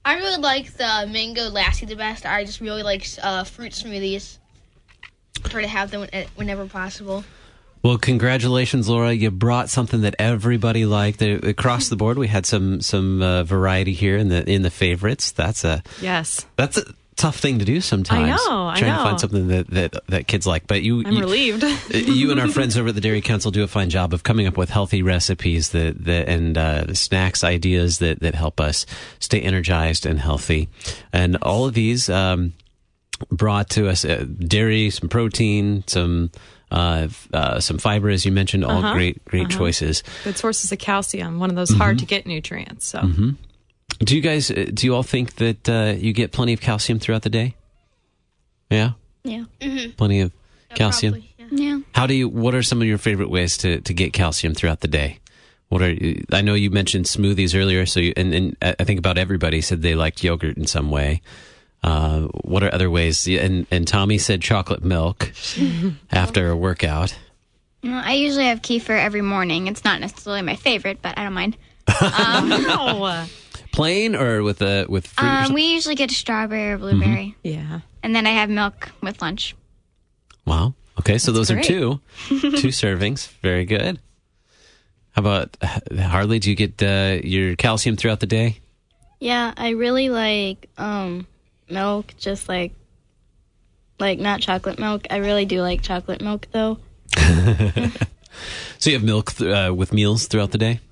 I really like the mango lassi the best. I just really like fruit smoothies. Try to have them whenever possible. Well, congratulations, Laura. You brought something that everybody liked. Across the board, we had some variety here in the favorites. That's a tough thing to do sometimes. I Trying know. to find something that kids like. But I'm relieved. You and our friends over at the Dairy Council do a fine job of coming up with healthy recipes and snacks ideas that help us stay energized and healthy. And all of these brought to us dairy, some protein, some fiber, as you mentioned. All great choices. Good sources of calcium. One of those hard to get nutrients. So. Mm-hmm. Do you all think that you get plenty of calcium throughout the day? Yeah? Yeah. Mm-hmm. Plenty of calcium? Yeah. What are some of your favorite ways to get calcium throughout the day? I know you mentioned smoothies earlier, so and I think about everybody said they liked yogurt in some way. What are other ways? And Tommy said chocolate milk after a workout. Well, I usually have kefir every morning. It's not necessarily my favorite, but I don't mind. No. Plain or with fruit? We usually get a strawberry or blueberry. Mm-hmm. Yeah. And then I have milk with lunch. Wow. Okay, so those great. are two servings. Very good. How about Harley? Do you get your calcium throughout the day? Yeah, I really like milk, just like not chocolate milk. I really do like chocolate milk, though. So you have milk with meals throughout the day?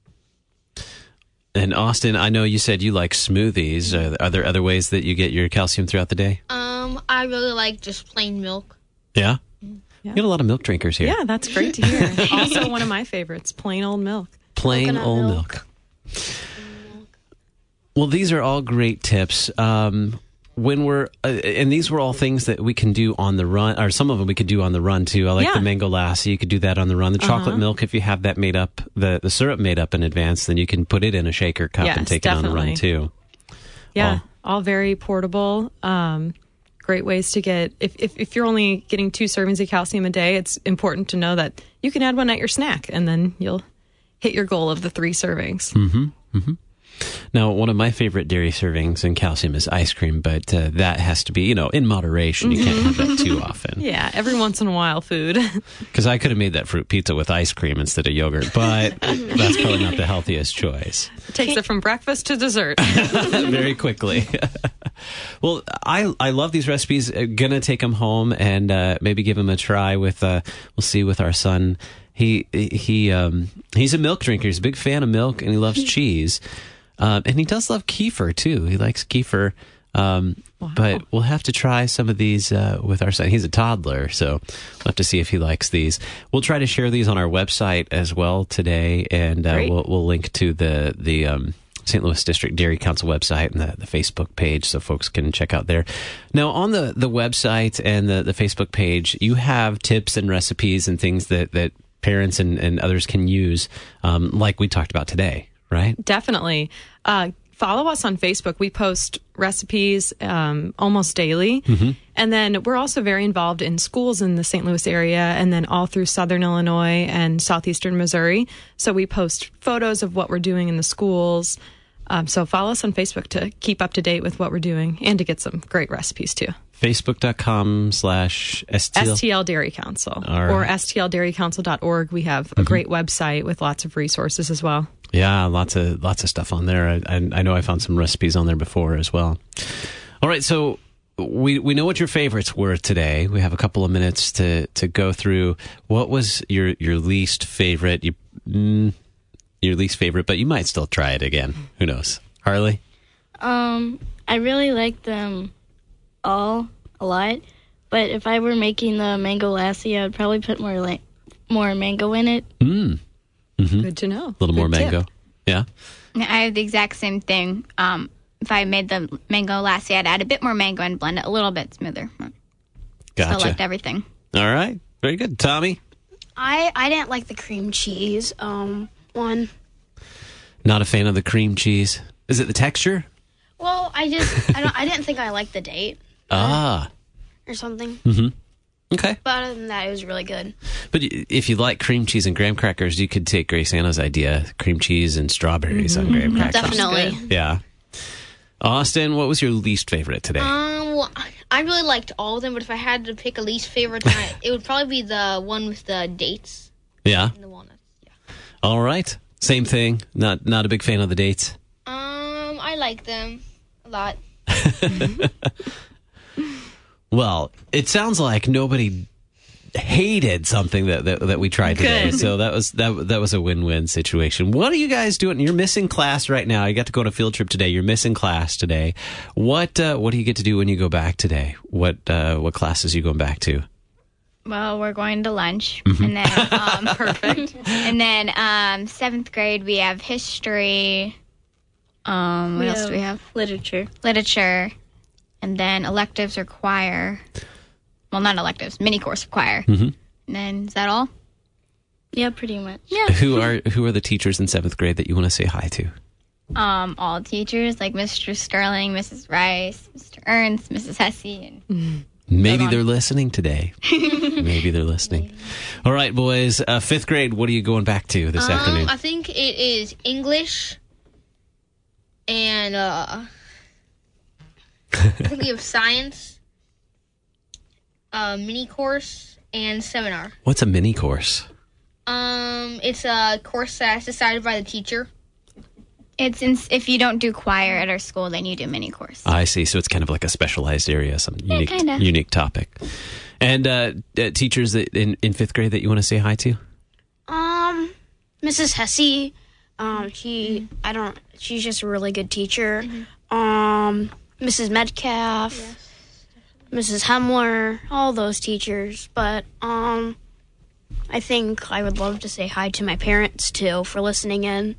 And Austin, I know you said you like smoothies. Are there other ways that you get your calcium throughout the day? I really like just plain milk. Yeah? Yeah. You got a lot of milk drinkers here. Yeah, that's great to hear. Also, one of my favorites, plain old milk. Plain Coconut old milk. Well, these are all great tips. When we're and these were all things that we can do on the run, or some of them we could do on the run too. I like the mango lassi. You could do that on the run. The chocolate milk, if you have that made up, the syrup made up in advance, then you can put it in a shaker cup and take it on the run too. Yeah, all very portable. Great ways to get. If you're only getting 2 servings of calcium a day, it's important to know that you can add one at your snack, and then you'll hit your goal of the 3 servings. Mm-hmm. Mm-hmm. Now, one of my favorite dairy servings in calcium is ice cream, but that has to be, in moderation. You can't have that too often. Yeah, every once in a while food. Because I could have made that fruit pizza with ice cream instead of yogurt, but that's probably not the healthiest choice. It takes it from breakfast to dessert. Very quickly. Well, I love these recipes. Gonna take them home and maybe give them a try with, we'll see, with our son. He's a milk drinker. He's a big fan of milk, and he loves cheese. And he does love kefir, too. He likes kefir. But we'll have to try some of these with our son. He's a toddler, so we'll have to see if he likes these. We'll try to share these on our website as well today, and we'll link to the St. Louis District Dairy Council website and the Facebook page so folks can check out there. Now, on the website and the Facebook page, you have tips and recipes and things that parents and others can use, like we talked about today. Right? Definitely. Follow us on Facebook. We post recipes almost daily. Mm-hmm. And then we're also very involved in schools in the St. Louis area and then all through southern Illinois and southeastern Missouri. So we post photos of what we're doing in the schools. So follow us on Facebook to keep up to date with what we're doing and to get some great recipes too. Facebook.com/STL Dairy Council right. or stlDairyCouncil.org. We have a great website with lots of resources as well. Yeah, lots of stuff on there. I know I found some recipes on there before as well. All right, so we know what your favorites were today. We have a couple of minutes to go through. What was your least favorite? Your least favorite, but you might still try it again. Who knows? Harley? I really like them all a lot, but if I were making the mango lassi, I would probably put more mango in it. Mm-hmm. Good to know. A little more mango. Tip. Yeah. I have the exact same thing. If I made the mango lassi, I'd add a bit more mango and blend it a little bit smoother. Gotcha. Still liked everything. All right. Very good. Tommy? I didn't like the cream cheese one. Not a fan of the cream cheese. Is it the texture? Well, I didn't think I liked the date. Or something. Mm-hmm. Okay. But other than that, it was really good. But if you like cream cheese and graham crackers, you could take Grace Anna's idea, cream cheese and strawberries on graham crackers. Definitely. Yeah. Austin, what was your least favorite today? Well, I really liked all of them, but if I had to pick a least favorite, it would probably be the one with the dates. Yeah. And the walnuts. Yeah. All right. Same thing. Not a big fan of the dates. I like them a lot. Well, it sounds like nobody hated something that we tried today. Good. So that was a win-win situation. What are you guys doing? You're missing class right now. You got to go on a field trip today. You're missing class today. What do you get to do when you go back today? What classes are you going back to? Well, we're going to lunch, and then Perfect. And then 7th grade we have history. What else do we have? Literature, and then electives are choir. Well, not electives, mini course of choir. And then is that all? Yeah, pretty much. Yeah. Who are the teachers in 7th grade that you want to say hi to? All teachers like Mr. Sterling, Mrs. Rice, Mr. Ernst, Mrs. Hesse, and Maybe they're listening today. Maybe they're listening. All right, boys. 5th grade, what are you going back to this afternoon? I think it is English, and I think we have science, mini course, and seminar. What's a mini course? It's a course that's decided by the teacher. it's if you don't do choir at our school, then you do mini course. I see. So it's kind of like a specialized area, some unique topic. And teachers in 5th grade that you want to say hi to? Mrs. Hesse. She's just a really good teacher. Mrs. Metcalf, Mrs. Hemler, all those teachers. But I think I would love to say hi to my parents too for listening in.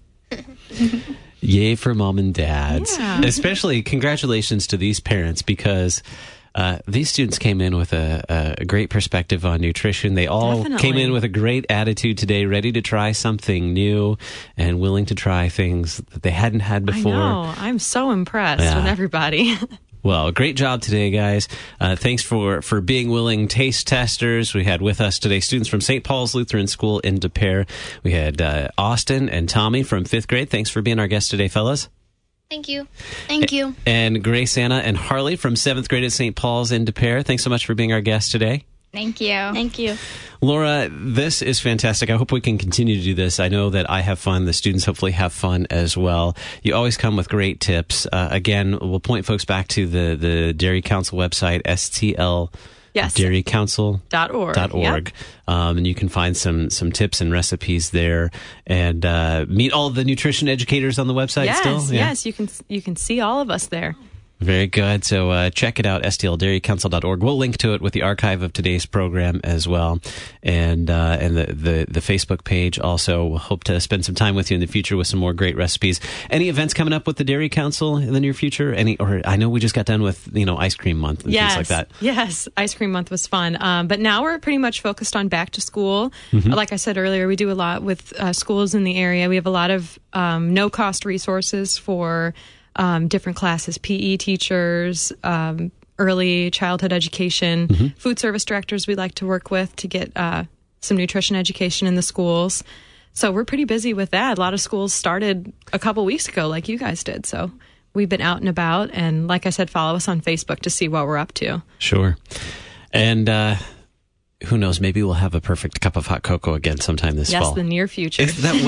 Yay for mom and dads. Yeah. Especially congratulations to these parents, because these students came in with a great perspective on nutrition. They all came in with a great attitude today, ready to try something new and willing to try things that they hadn't had before. I know. I'm so impressed with everybody. Well, great job today, guys. Thanks for being willing taste testers. We had with us today students from St. Paul's Lutheran School in De Pere. We had Austin and Tommy from 5th grade. Thanks for being our guests today, fellas. Thank you. Thank you. And Grace, Anna, and Harley from 7th grade at St. Paul's in De Pere. Thanks so much for being our guests today. Thank you. Thank you. Laura, this is fantastic. I hope we can continue to do this. I know that I have fun. The students hopefully have fun as well. You always come with great tips. Again, we'll point folks back to the Dairy Council website, STL. Yes. dairycouncil.org. Yep. And you can find some tips and recipes there, and meet all the nutrition educators on the website still? Yes, you can see all of us there. Very good. So check it out, stlDairyCouncil.org. We'll link to it with the archive of today's program as well, and the Facebook page also. We'll hope to spend some time with you in the future with some more great recipes. Any events coming up with the Dairy Council in the near future? Or I know we just got done with Ice Cream Month and things like that. Yes, Ice Cream Month was fun. But now we're pretty much focused on back to school. Mm-hmm. Like I said earlier, we do a lot with schools in the area. We have a lot of no-cost resources for different classes, PE teachers, early childhood education, food service directors we like to work with to get some nutrition education in the schools. So we're pretty busy with that. A lot of schools started a couple weeks ago like you guys did. So we've been out and about. And like I said, follow us on Facebook to see what we're up to. Sure. And who knows, maybe we'll have a perfect cup of hot cocoa again sometime this fall. Yes, the near future.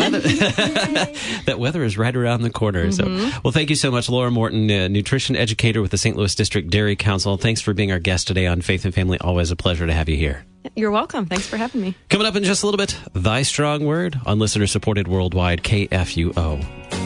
That weather is right around the corner. So, well, thank you so much, Laura Morton, nutrition educator with the St. Louis District Dairy Council. Thanks for being our guest today on Faith and Family. Always a pleasure to have you here. You're welcome. Thanks for having me. Coming up in just a little bit, Thy Strong Word on listener-supported worldwide KFUO.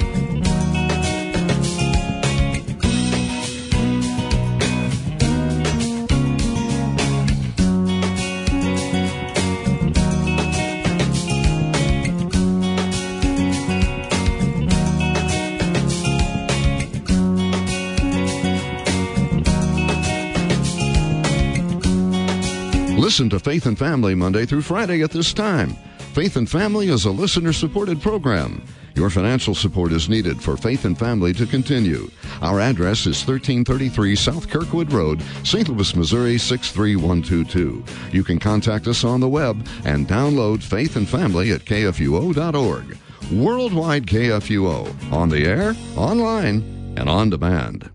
Listen to Faith and Family Monday through Friday at this time. Faith and Family is a listener-supported program. Your financial support is needed for Faith and Family to continue. Our address is 1333 South Kirkwood Road, St. Louis, Missouri 63122. You can contact us on the web and download Faith and Family at KFUO.org. Worldwide KFUO, on the air, online, and on demand.